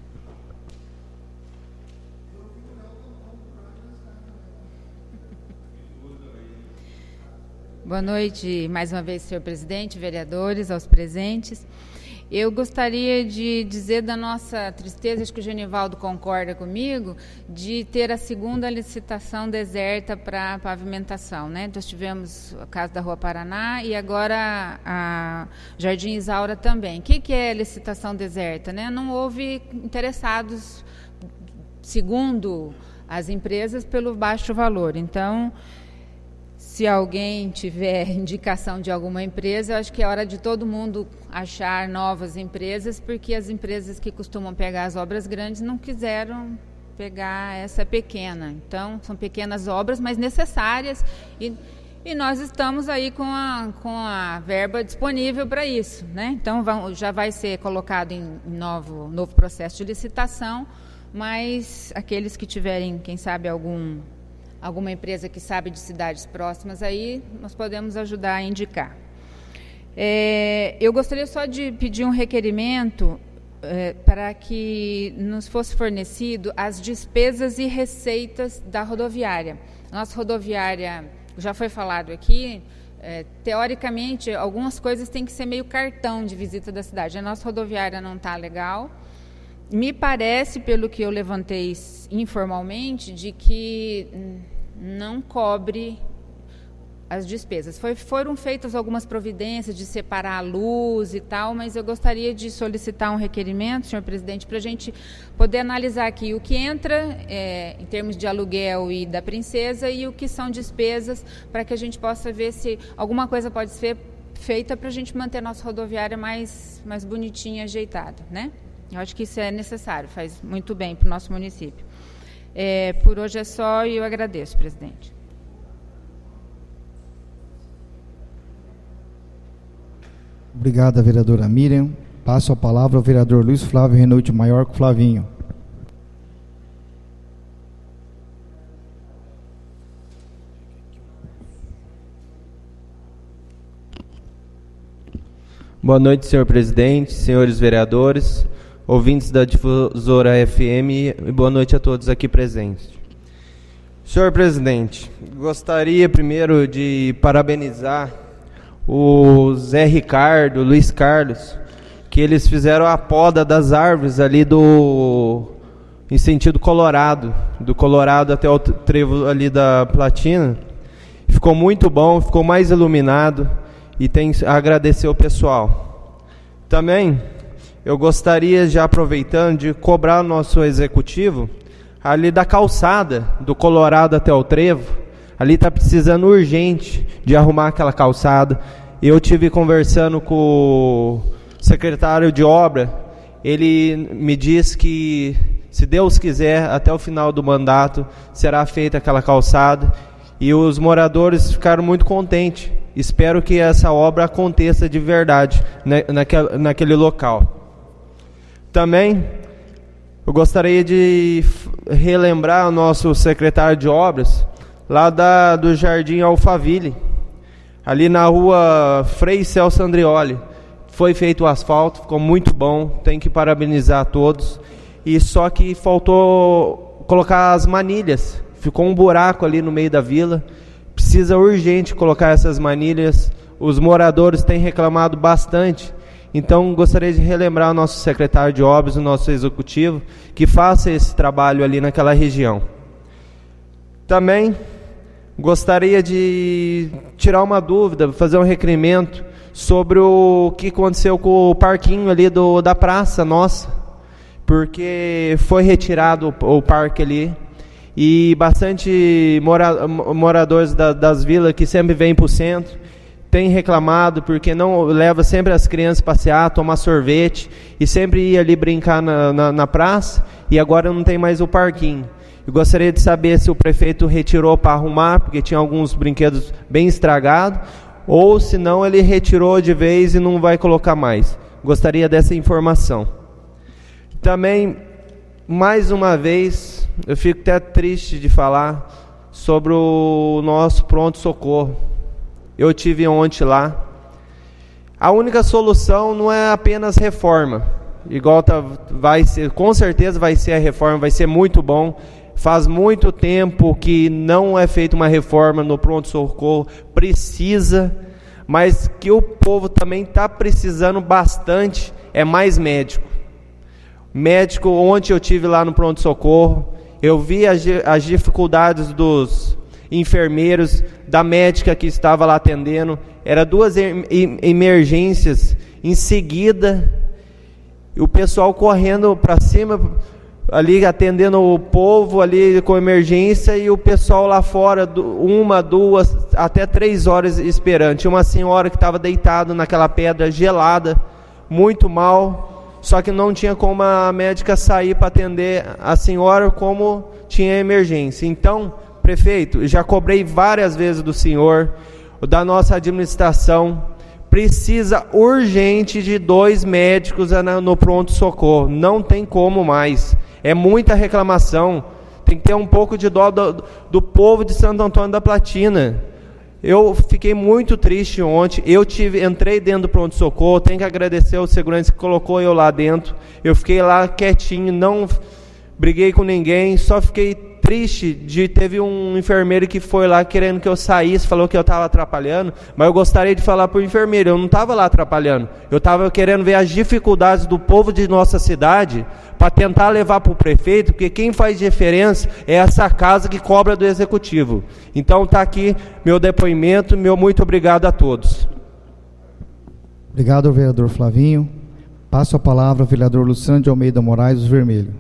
Boa noite, mais uma vez, senhor presidente, vereadores, aos presentes. Eu gostaria de dizer da nossa tristeza, acho que o Genivaldo concorda comigo, de ter a segunda licitação deserta para pavimentação, né? Nós tivemos o caso da Rua Paraná e agora a Jardim Isaura também. O que é licitação deserta, né? Não houve interessados, segundo as empresas, pelo baixo valor. Então, se alguém tiver indicação de alguma empresa, eu acho que é hora de todo mundo achar novas empresas, porque as empresas que costumam pegar as obras grandes não quiseram pegar essa pequena. Então, são pequenas obras, mas necessárias, e nós estamos aí com a verba disponível para isso, né? Então, já vai ser colocado em novo processo de licitação, mas aqueles que tiverem, quem sabe, alguma empresa que sabe de cidades próximas, aí nós podemos ajudar a indicar. Eu gostaria só de pedir um requerimento para que nos fosse fornecido as despesas e receitas da rodoviária. Nossa rodoviária, já foi falado aqui, teoricamente, algumas coisas têm que ser meio cartão de visita da cidade. A nossa rodoviária não está legal. Me parece, pelo que eu levantei informalmente, de que não cobre as despesas. Foram feitas algumas providências de separar a luz e tal, mas eu gostaria de solicitar um requerimento, senhor presidente, para a gente poder analisar aqui o que entra em termos de aluguel e da princesa e o que são despesas, para que a gente possa ver se alguma coisa pode ser feita para a gente manter a nossa rodoviária mais bonitinha, ajeitada, né? Eu acho que isso é necessário, faz muito bem para o nosso município. Por hoje é só e eu agradeço, presidente.
Obrigada, vereadora Miriam. Passo a palavra ao vereador Luiz Flávio Renoute Maior com Flavinho.
Boa noite, senhor presidente, senhores vereadores, ouvintes da Difusora FM, e boa noite a todos aqui presentes. Senhor presidente, gostaria primeiro de parabenizar o Zé Ricardo, o Luiz Carlos, que eles fizeram a poda das árvores ali em sentido Colorado, do Colorado até o trevo ali da Platina. Ficou muito bom, ficou mais iluminado e tem a agradecer ao pessoal. Também eu gostaria, já aproveitando, de cobrar o nosso executivo ali da calçada do Colorado até o trevo. Ali está precisando urgente de arrumar aquela calçada. Eu tive conversando com o secretário de obra, ele me disse que, se Deus quiser, até o final do mandato será feita aquela calçada, e os moradores ficaram muito contentes. Espero que essa obra aconteça de verdade naquele local. Também eu gostaria de relembrar o nosso secretário de obras lá do Jardim Alphaville, ali na rua Frei Celso Andrioli. Foi feito o asfalto, ficou muito bom, tem que parabenizar a todos. E só que faltou colocar as manilhas, ficou um buraco ali no meio da vila, precisa urgente colocar essas manilhas, os moradores têm reclamado bastante. Então gostaria de relembrar o nosso secretário de obras, o nosso executivo, que faça esse trabalho ali naquela região. Também Gostaria de tirar uma dúvida, fazer um requerimento sobre o que aconteceu com o parquinho ali da praça nossa, porque foi retirado o parque ali e bastante moradores das vilas que sempre vêm para o centro têm reclamado porque não leva sempre as crianças passear, tomar sorvete e sempre ia ali brincar na praça, e agora não tem mais o parquinho. Eu gostaria de saber se o prefeito retirou para arrumar, porque tinha alguns brinquedos bem estragados, ou se não ele retirou de vez e não vai colocar mais. Gostaria dessa informação. Também, mais uma vez, eu fico até triste de falar sobre o nosso pronto-socorro. Eu tive ontem lá. A única solução não é apenas reforma, igual vai ser, com certeza vai ser a reforma, vai ser muito bom. Faz muito tempo que não é feita uma reforma no pronto-socorro, precisa, mas que o povo também está precisando bastante, é mais médico. Médico, ontem eu tive lá no pronto-socorro, eu vi as dificuldades dos enfermeiros, da médica que estava lá atendendo, era 2 emergências em seguida, e o pessoal correndo para cima, ali atendendo o povo ali com emergência, e o pessoal lá fora, 1, 2, até 3 horas esperando. Tinha uma senhora que estava deitada naquela pedra gelada, muito mal, só que não tinha como a médica sair para atender a senhora, como tinha emergência. Então, prefeito, já cobrei várias vezes do senhor, da nossa administração, precisa urgente de 2 médicos no pronto-socorro, não tem como mais. É muita reclamação, tem que ter um pouco de dó do povo de Santo Antônio da Platina. Eu fiquei muito triste ontem, entrei dentro do pronto-socorro, tenho que agradecer ao segurança que colocou eu lá dentro, eu fiquei lá quietinho, não briguei com ninguém, só fiquei triste teve um enfermeiro que foi lá querendo que eu saísse, falou que eu estava atrapalhando, mas eu gostaria de falar para o enfermeiro, eu não estava lá atrapalhando, eu estava querendo ver as dificuldades do povo de nossa cidade, para tentar levar para o prefeito, porque quem faz diferença é essa casa que cobra do executivo. Então está aqui meu depoimento, meu muito obrigado a todos.
Obrigado, vereador Flavinho. Passo a palavra ao vereador Luciano de Almeida Moraes, dos Vermelhos.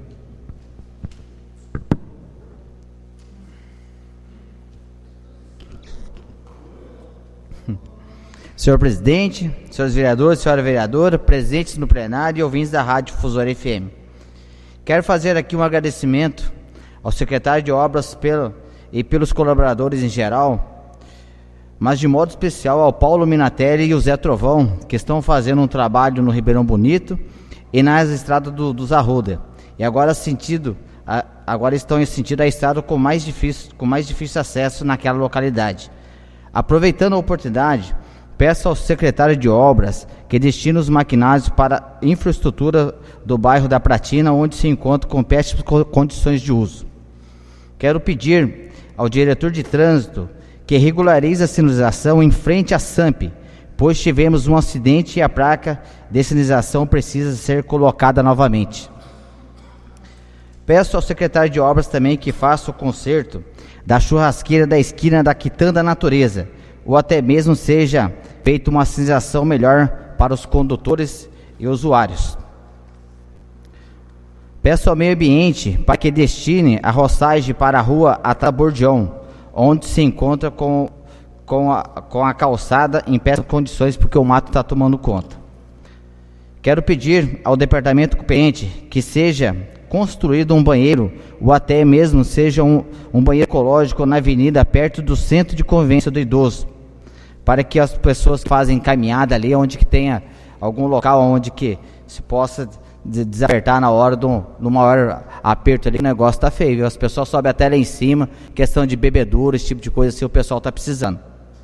Senhor presidente, senhores vereadores, senhora vereadora, presentes no plenário e ouvintes da Rádio Difusora FM. Quero fazer aqui um agradecimento ao secretário de Obras e pelos colaboradores em geral, mas de modo especial ao Paulo Minatelli e o Zé Trovão, que estão fazendo um trabalho no Ribeirão Bonito e nas estradas dos Arruda. E agora estão em sentido a estrada com mais difícil acesso naquela localidade. Aproveitando a oportunidade, peço ao secretário de Obras que destine os maquinários para a infraestrutura do bairro da Pratina, onde se encontra com péssimas condições de uso. Quero pedir ao diretor de trânsito que regularize a sinalização em frente à SAMP, pois tivemos um acidente e a placa de sinalização precisa ser colocada novamente. Peço ao secretário de Obras também que faça o conserto da churrasqueira da esquina da Quitanda Natureza, ou até mesmo seja feita uma sinalização melhor para os condutores e usuários. Peço ao meio ambiente para que destine a roçagem para a rua Atabordião, onde se encontra com a calçada em péssimas condições, porque o mato está tomando conta. Quero pedir ao departamento competente que seja construído um banheiro, ou até mesmo seja um banheiro ecológico na avenida perto do centro de convivência do idoso, para que as pessoas que fazem caminhada ali, onde que tenha algum local onde que se possa desapertar na hora do maior aperto ali, o negócio está feio, viu? As pessoas sobem até lá em cima, questão de bebedoura, esse tipo de coisa assim, o pessoal está precisando.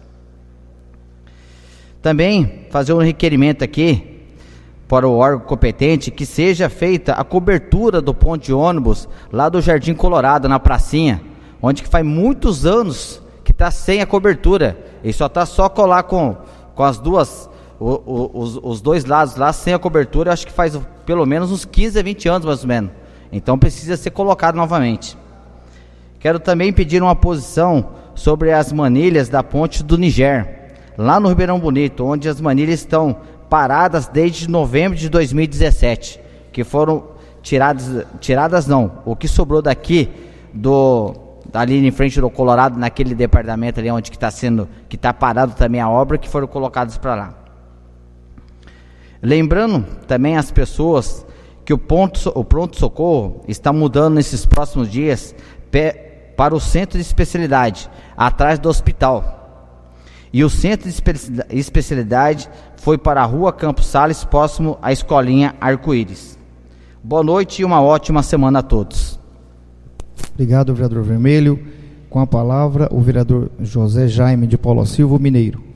Também fazer um requerimento aqui para o órgão competente que seja feita a cobertura do ponto de ônibus lá do Jardim Colorado, na pracinha, onde que faz muitos anos que está sem a cobertura, e só está só colar com as duas, os dois lados lá sem a cobertura, acho que faz pelo menos uns 15 a 20 anos mais ou menos, então precisa ser colocado novamente. Quero também pedir uma posição sobre as manilhas da ponte do Niger, lá no Ribeirão Bonito, onde as manilhas estão paradas desde novembro de 2017, que foram tiradas não, o que sobrou daqui ali em frente do Colorado, naquele departamento ali onde que está parado também a obra, que foram colocadas para lá. Lembrando também as pessoas que o pronto-socorro está mudando nesses próximos dias para o centro de especialidade, atrás do hospital. E o centro de especialidade foi para a Rua Campos Sales, próximo à Escolinha Arco-Íris. Boa noite e uma ótima semana a todos.
Obrigado, vereador Vermelho. Com a palavra, o vereador José Jaime de Paula Silva Mineiro.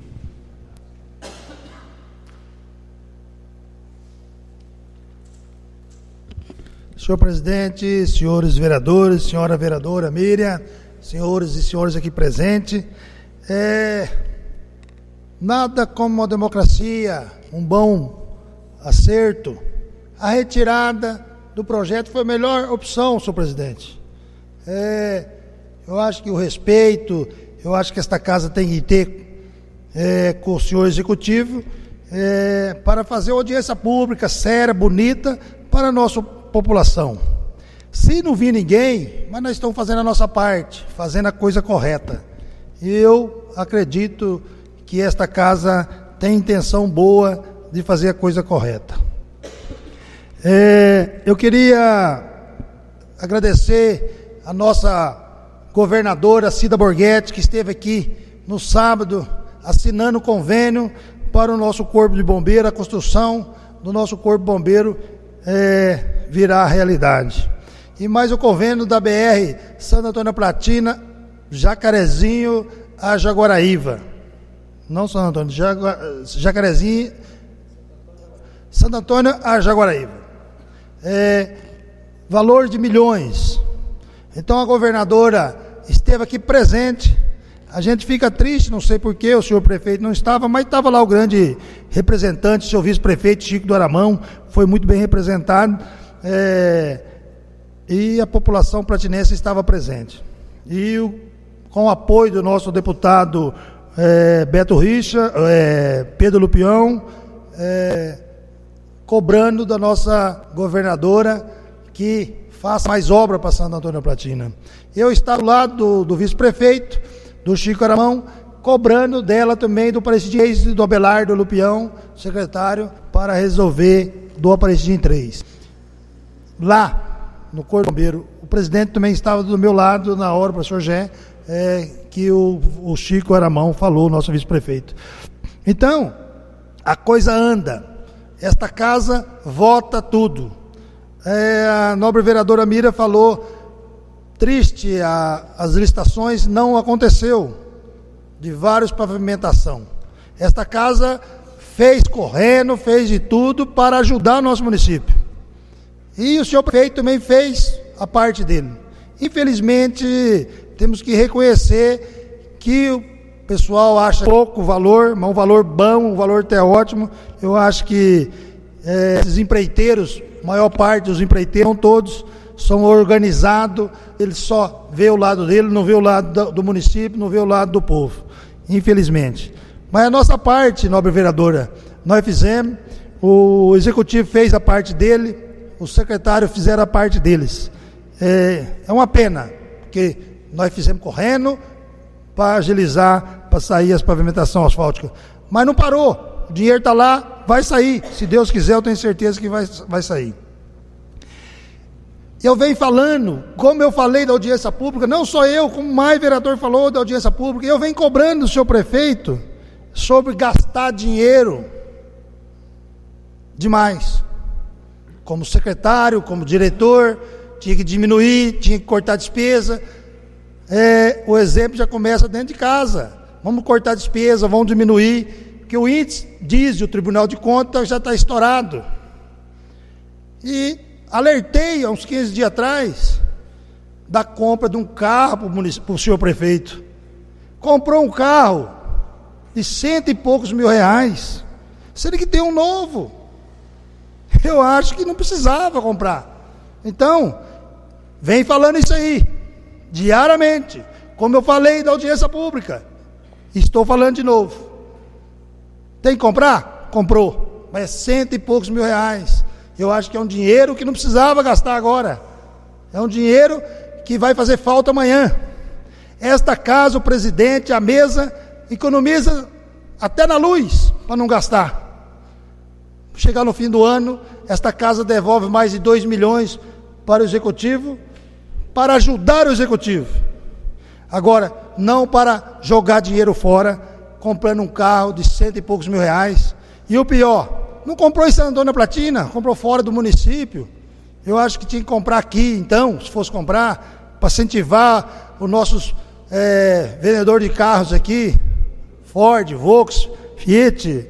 Senhor presidente, senhores vereadores, senhora vereadora Miriam, senhores e senhores aqui presentes, nada como uma democracia, um bom acerto. A retirada do projeto foi a melhor opção, senhor presidente. Eu acho que o respeito, eu acho que esta casa tem que ter com o senhor executivo para fazer uma audiência pública séria, bonita, para a nossa população. Se não vir ninguém, mas nós estamos fazendo a nossa parte, fazendo a coisa correta. Eu acredito que esta casa tem intenção boa de fazer a coisa correta. Eu queria agradecer a nossa governadora Cida Borghetti, que esteve aqui no sábado assinando o convênio para o nosso corpo de bombeiro, a construção do nosso corpo de bombeiro virar realidade. E mais o convênio da BR Santo Antônio Platina, Jacarezinho a Jaguaraíva. Não Santo Antônio, Jacarezinho, Santo Antônio a Jaguaraíva. Valor de milhões. Então a governadora esteve aqui presente. A gente fica triste, não sei porquê, o senhor prefeito não estava, mas estava lá o grande representante, o seu vice-prefeito Chico do Aramão, foi muito bem representado, e a população platinense estava presente. E com o apoio do nosso deputado Beto Richa, Pedro Lupião, cobrando da nossa governadora que faça mais obra para Santo Antônio Platina. Eu estava do lado do vice-prefeito, do Chico Aramão, cobrando dela também do Aparecidinho do Abelardo Lupião, secretário, para resolver do Aparecidinho 3. Lá, no Corpo de Bombeiro, o presidente também estava do meu lado na hora, o professor Gé, que o Chico Aramão falou, nosso vice-prefeito. Então, a coisa anda. Esta casa vota tudo. A nobre vereadora Mira falou, triste, as licitações não aconteceu, de vários pavimentação. Esta casa fez correndo, fez de tudo para ajudar o nosso município. E o senhor prefeito também fez a parte dele. Infelizmente, temos que reconhecer que o pessoal acha pouco valor, mas um valor bom, um valor até ótimo. Eu acho que esses empreiteiros, a maior parte dos empreiteiros, não todos, são organizados, ele só vê o lado dele, não vê o lado do município, não vê o lado do povo, infelizmente. Mas a nossa parte, nobre vereadora, nós fizemos, o executivo fez a parte dele, os secretários fizeram a parte deles. É uma pena, porque nós fizemos correndo para agilizar, para sair as pavimentações asfálticas. Mas não parou, o dinheiro está lá, vai sair, se Deus quiser, eu tenho certeza que vai sair. Eu venho falando, como eu falei da audiência pública, não só eu, como mais vereador falou da audiência pública, eu venho cobrando do senhor prefeito sobre gastar dinheiro demais. Como secretário, como diretor, tinha que diminuir, tinha que cortar despesa. O exemplo já começa dentro de casa. Vamos cortar despesa, vamos diminuir, porque o índice, diz o Tribunal de Contas, já está estourado. E alertei há uns 15 dias atrás da compra de um carro para o senhor prefeito. Comprou um carro de 100 e poucos mil reais, sendo que tem um novo. Eu acho que não precisava comprar. Então, vem falando isso aí, diariamente, Como eu falei da audiência pública, estou falando de novo. Tem que comprar? Comprou, mas é 100 e poucos mil reais. Eu acho que é um dinheiro que não precisava gastar agora. É um dinheiro que vai fazer falta amanhã. Esta casa, o presidente, a mesa, economiza até na luz, para não gastar. Chegar no fim do ano, esta casa devolve mais de 2 milhões para o executivo, para ajudar o executivo. Agora, não para jogar dinheiro fora, comprando um carro de 100 e poucos mil reais. E o pior, não comprou em Santo Antônio da Platina, comprou fora do município. Eu acho que tinha que comprar aqui, então, se fosse comprar, para incentivar os nossos vendedores de carros aqui, Ford, Volks, Fiat,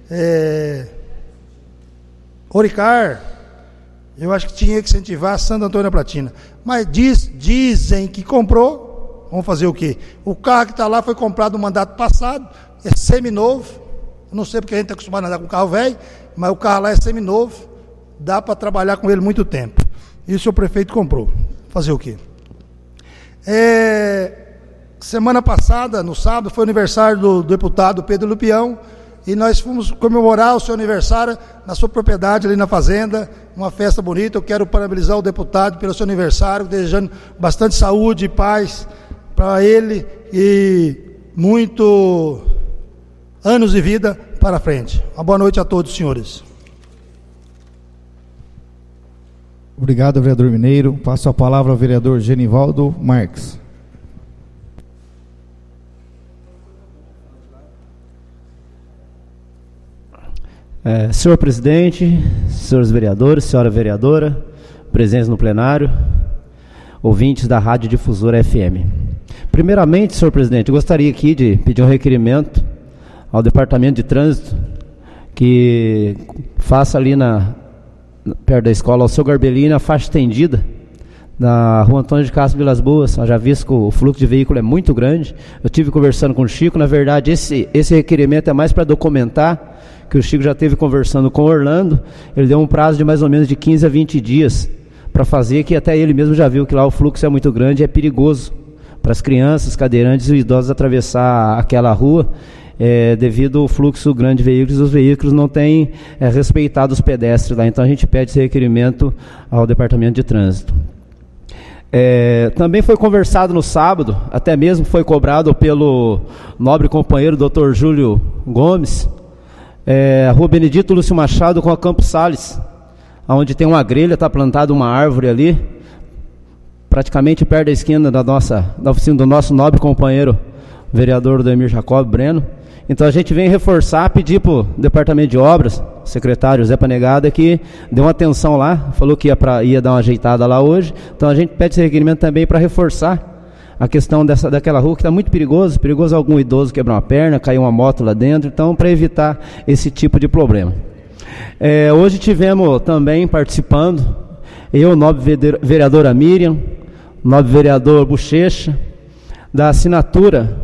Oricar. Eu acho que tinha que incentivar Santo Antônio da Platina. Mas dizem que comprou, vamos fazer o quê? O carro que está lá foi comprado no mandato passado, é seminovo. Eu não sei porque a gente está acostumado a andar com carro velho, mas o carro lá é seminovo, dá para trabalhar com ele muito tempo. E o seu prefeito comprou. Fazer o quê? Semana passada, no sábado, foi o aniversário do deputado Pedro Lupião, e nós fomos comemorar o seu aniversário na sua propriedade, ali na fazenda, uma festa bonita. Eu quero parabenizar o deputado pelo seu aniversário, desejando bastante saúde e paz para ele, e muito anos de vida para frente. Uma boa noite a todos, senhores.
Obrigado, vereador Mineiro. Passo a palavra ao vereador Genivaldo Marques.
Senhor presidente, senhores vereadores, senhora vereadora, presentes no plenário, ouvintes da Rádio Difusora FM. Primeiramente, senhor presidente, eu gostaria aqui de pedir um requerimento ao Departamento de Trânsito que faça ali perto da escola, ao seu Garbellini, a faixa estendida na Rua Antônio de Castro Vilas Boas. Eu já vi que o fluxo de veículo é muito grande. Eu tive conversando com o Chico. Na verdade, esse requerimento é mais para documentar que o Chico já esteve conversando com o Orlando. Ele deu um prazo de mais ou menos de 15 a 20 dias para fazer, que até ele mesmo já viu que lá o fluxo é muito grande e é perigoso para as crianças, cadeirantes e idosos atravessar aquela rua, devido ao fluxo grande de veículos. Os veículos não têm respeitado os pedestres lá. Então a gente pede esse requerimento ao Departamento de Trânsito. Também foi conversado no sábado, até mesmo foi cobrado pelo nobre companheiro Dr. Júlio Gomes, a Rua Benedito Lúcio Machado com a Campos Sales, onde tem uma grelha, está plantada uma árvore ali, praticamente perto da esquina da oficina do nosso nobre companheiro vereador Ademir Jacob Breno. Então a gente vem reforçar, pedir para o Departamento de Obras, o secretário Zé Panegada, que deu uma atenção lá, falou que ia dar uma ajeitada lá hoje. Então a gente pede esse requerimento também para reforçar a questão daquela rua que está muito perigoso algum idoso quebrar uma perna, cair uma moto lá dentro. Então, para evitar esse tipo de problema. Hoje tivemos também participando, eu, nobre vereadora Miriam, nobre vereador Bochecha, da assinatura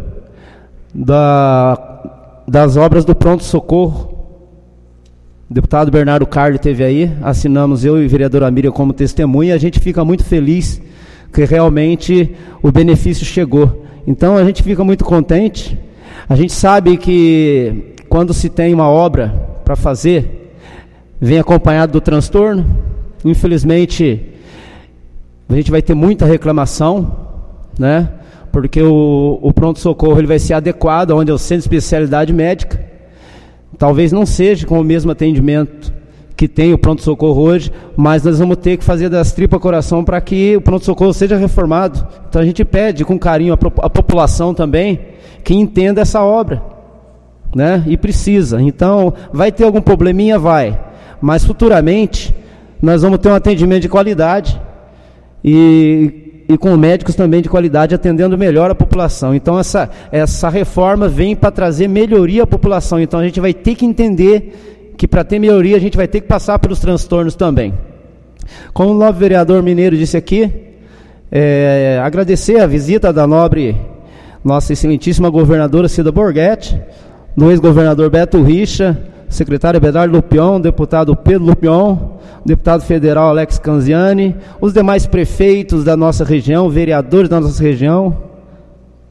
das obras do pronto-socorro. O deputado Bernardo Carli esteve aí, assinamos eu e a vereadora Miriam como testemunha, e a gente fica muito feliz que realmente o benefício chegou. Então a gente fica muito contente. A gente sabe que quando se tem uma obra para fazer, vem acompanhado do transtorno. Infelizmente, a gente vai ter muita reclamação, né? Porque o pronto-socorro ele vai ser adequado onde é o centro de especialidade médica. Talvez não seja com o mesmo atendimento que tem o pronto-socorro hoje, mas nós vamos ter que fazer das tripas coração para que o pronto-socorro seja reformado. Então a gente pede com carinho a população também que entenda essa obra, né? E precisa. Então, vai ter algum probleminha? Vai. Mas futuramente nós vamos ter um atendimento de qualidade e com médicos também de qualidade, atendendo melhor a população. Então essa reforma vem para trazer melhoria à população. Então a gente vai ter que entender que para ter melhoria a gente vai ter que passar pelos transtornos também. Como o nobre vereador Mineiro disse aqui, agradecer a visita da nossa excelentíssima governadora Cida Borghetti, do ex-governador Beto Richa, secretário Bedardo Lupion, deputado Pedro Lupion, deputado federal Alex Canziani, os demais prefeitos da nossa região, vereadores da nossa região,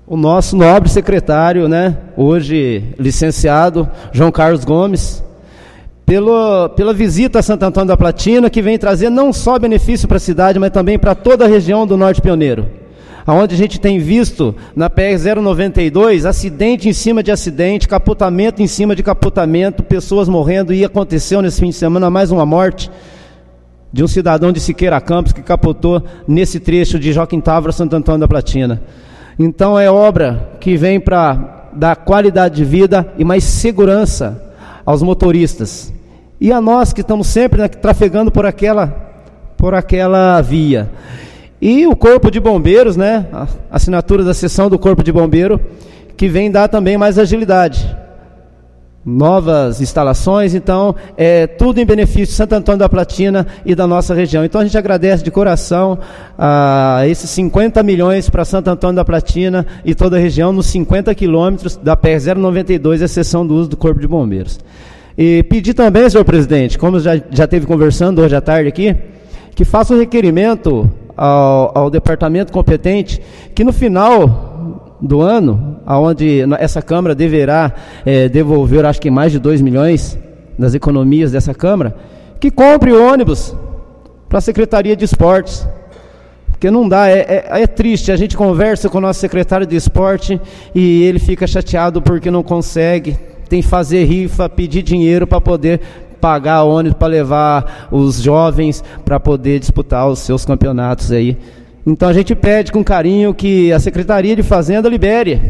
o nosso nobre secretário, né, hoje licenciado, João Carlos Gomes, pela visita a Santo Antônio da Platina, que vem trazer não só benefício para a cidade, mas também para toda a região do Norte Pioneiro, onde a gente tem visto na PR-092 acidente em cima de acidente, capotamento em cima de capotamento, pessoas morrendo, e aconteceu nesse fim de semana mais uma morte de um cidadão de Siqueira Campos que capotou nesse trecho de Joaquim Távora, Santo Antônio da Platina. Então é obra que vem para dar qualidade de vida e mais segurança aos motoristas e a nós que estamos sempre, né, trafegando por aquela via. E o Corpo de Bombeiros, né, a assinatura da seção do Corpo de Bombeiro, que vem dar também mais agilidade. Novas instalações, então, tudo em benefício de Santo Antônio da Platina e da nossa região. Então a gente agradece de coração a esses 50 milhões para Santo Antônio da Platina e toda a região, nos 50 quilômetros da PR-092, exceção do uso do Corpo de Bombeiros. E pedir também, senhor presidente, como já esteve conversando hoje à tarde aqui, que faça um requerimento ao departamento competente, que no final do ano, onde essa Câmara deverá devolver, acho que mais de 2 milhões das economias dessa Câmara, que compre ônibus para a Secretaria de Esportes. Porque não dá, é triste, a gente conversa com o nosso secretário de esporte e ele fica chateado porque não consegue, tem que fazer rifa, pedir dinheiro para poder pagar ônibus para levar os jovens para poder disputar os seus campeonatos aí. Então a gente pede com carinho que a Secretaria de Fazenda libere,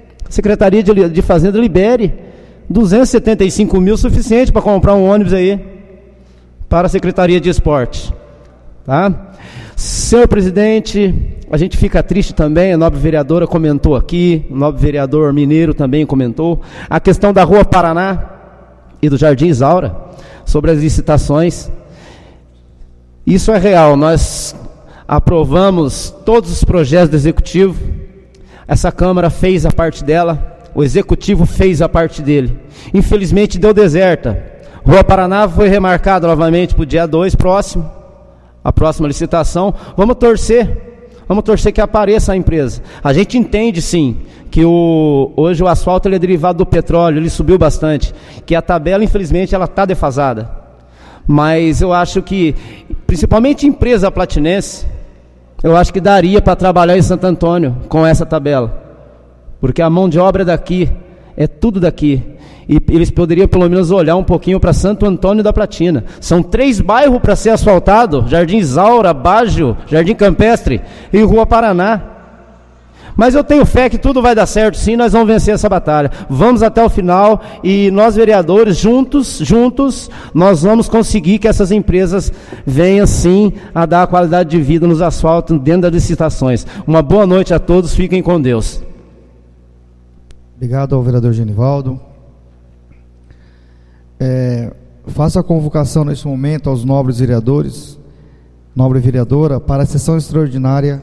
R$275 mil, suficiente para comprar um ônibus aí para a Secretaria de Esporte, tá? Senhor presidente, a gente fica triste também, a nobre vereadora comentou aqui, o nobre vereador Mineiro também comentou, a questão da Rua Paraná e do Jardim Isaura, sobre as licitações. Isso é real, nós aprovamos todos os projetos do Executivo, essa Câmara fez a parte dela, o Executivo fez a parte dele. Infelizmente deu deserta. Rua Paraná foi remarcada novamente para o dia 2 próximo, a próxima licitação. Vamos torcer que apareça a empresa. A gente entende sim que hoje o asfalto ele é derivado do petróleo, ele subiu bastante, que a tabela infelizmente ela está defasada, mas eu acho que principalmente empresa platinense, eu acho que daria para trabalhar em Santo Antônio com essa tabela, porque a mão de obra é daqui, é tudo daqui, e eles poderiam pelo menos olhar um pouquinho para Santo Antônio da Platina. São 3 bairros para ser asfaltado: Jardim Isaura, Bágio, Jardim Campestre e Rua Paraná. Mas eu tenho fé que tudo vai dar certo sim, nós vamos vencer essa batalha. Vamos até o final e nós vereadores, juntos, nós vamos conseguir que essas empresas venham sim a dar a qualidade de vida nos asfaltos dentro das licitações. Uma boa noite a todos, fiquem com Deus.
Obrigado ao vereador Genivaldo. Faço a convocação neste momento aos nobres vereadores, nobre vereadora, para a sessão extraordinária.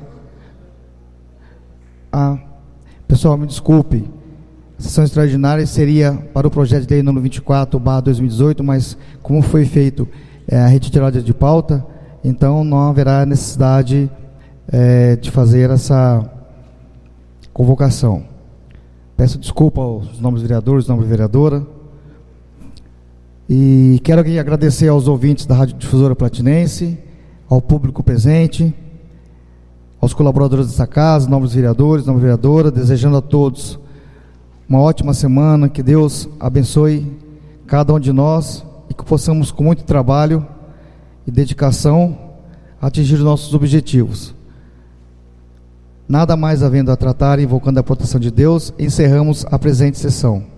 Pessoal, me desculpe, a sessão extraordinária seria para o projeto de lei número 24/2018, mas como foi feito a retirada de pauta, então não haverá necessidade de fazer essa convocação. Peço desculpa aos nobres vereadores, nobre vereadora. E quero aqui agradecer aos ouvintes da Rádio Difusora Platinense, ao público presente, aos colaboradores dessa casa, nobres vereadores, nobre vereadora, desejando a todos uma ótima semana, que Deus abençoe cada um de nós e que possamos, com muito trabalho e dedicação, atingir os nossos objetivos. Nada mais havendo a tratar, invocando a proteção de Deus, encerramos a presente sessão.